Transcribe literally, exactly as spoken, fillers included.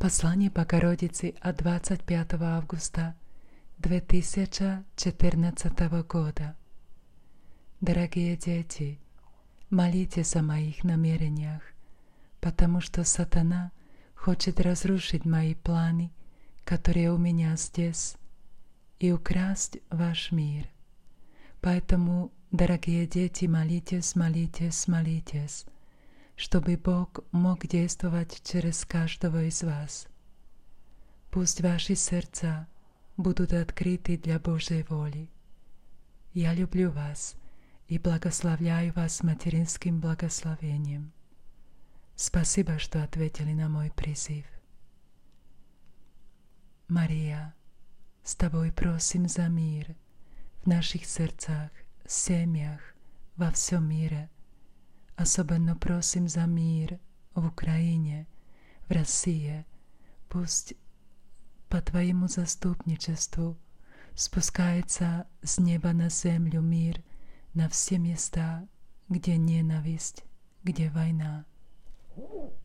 Послание Богородицы от двадцать пятого августа две тысячи четырнадцатого года. Дорогие дети, молитесь о моих намерениях, потому что сатана хочет разрушить мои планы, которые у меня здесь, и украсть ваш мир. Поэтому, дорогие дети, молитесь, молитесь, молитесь, чтобы Бог мог действовать через каждого из вас. Пусть ваши сердца будут открыты для Божьей воли. Я люблю вас и благословляю вас материнским благословением. Спасибо, что ответили на мой призыв. Мария, с тобой просим за мир в наших сердцах, семьях, во всем мире. Особенно просим за мир в Украине, в России. Пусть по Твоему заступничеству спускается с неба на землю мир на все места, где ненависть, где война.